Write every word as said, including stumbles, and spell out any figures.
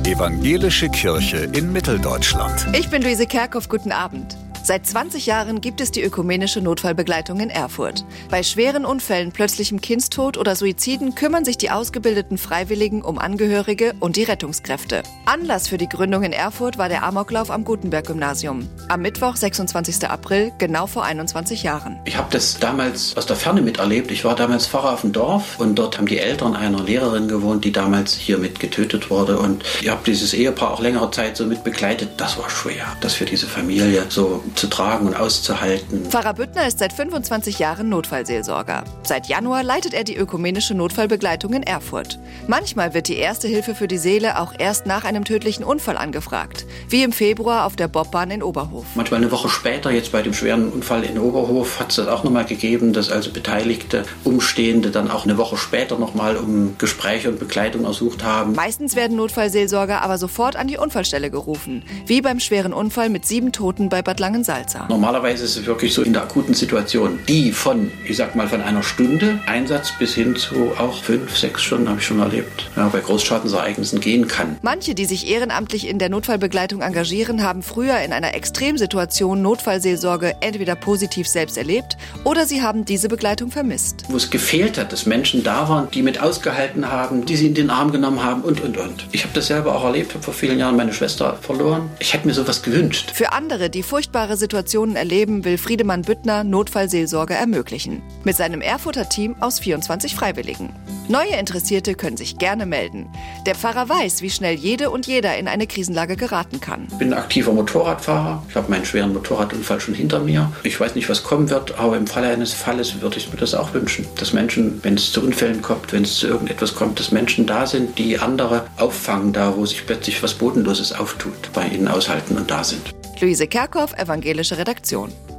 Evangelische Kirche in Mitteldeutschland. Ich bin Luise Kerkhoff, guten Abend. Seit zwanzig Jahren gibt es die ökumenische Notfallbegleitung in Erfurt. Bei schweren Unfällen, plötzlichem Kindstod oder Suiziden kümmern sich die ausgebildeten Freiwilligen um Angehörige und die Rettungskräfte. Anlass für die Gründung in Erfurt war der Amoklauf am Gutenberg-Gymnasium. Am Mittwoch, sechsundzwanzigsten April, genau vor einundzwanzig Jahren. Ich habe das damals aus der Ferne miterlebt. Ich war damals Pfarrer auf dem Dorf und dort haben die Eltern einer Lehrerin gewohnt, die damals hier mit getötet wurde. Und ich habe dieses Ehepaar auch längere Zeit so mit begleitet. Das war schwer, das für diese Familie so zu tragen und auszuhalten. Pfarrer Büttner ist seit fünfundzwanzig Jahren Notfallseelsorger. Seit Januar leitet er die ökumenische Notfallbegleitung in Erfurt. Manchmal wird die erste Hilfe für die Seele auch erst nach einem tödlichen Unfall angefragt, wie im Februar auf der Bobbahn in Oberhof. Manchmal eine Woche später, jetzt bei dem schweren Unfall in Oberhof, hat es das auch nochmal gegeben, dass also Beteiligte, Umstehende dann auch eine Woche später nochmal um Gespräche und Begleitung ersucht haben. Meistens werden Notfallseelsorger aber sofort an die Unfallstelle gerufen, wie beim schweren Unfall mit sieben Toten bei Bad Langensalza. Normalerweise ist es wirklich so in der akuten Situation, die von, ich sag mal, von einer Stunde Einsatz bis hin zu auch fünf, sechs Stunden, habe ich schon erlebt, ja, bei Großschadensereignissen gehen kann. Manche, die sich ehrenamtlich in der Notfallbegleitung engagieren, haben früher in einer Extremsituation Notfallseelsorge entweder positiv selbst erlebt oder sie haben diese Begleitung vermisst. Wo es gefehlt hat, dass Menschen da waren, die mit ausgehalten haben, die sie in den Arm genommen haben und, und, und. Ich habe das selber auch erlebt, habe vor vielen Jahren meine Schwester verloren. Ich hätte mir sowas gewünscht. Für andere, die furchtbare Situationen erleben, will Friedemann Büttner Notfallseelsorge ermöglichen. Mit seinem Erfurter Team aus vierundzwanzig Freiwilligen. Neue Interessierte können sich gerne melden. Der Pfarrer weiß, wie schnell jede und jeder in eine Krisenlage geraten kann. Ich bin ein aktiver Motorradfahrer. Ich habe meinen schweren Motorradunfall schon hinter mir. Ich weiß nicht, was kommen wird, aber im Falle eines Falles würde ich mir das auch wünschen. Dass Menschen, wenn es zu Unfällen kommt, wenn es zu irgendetwas kommt, dass Menschen da sind, die andere auffangen, da wo sich plötzlich was Bodenloses auftut, bei ihnen aushalten und da sind. Luise Kerkhoff, Evangelische Redaktion.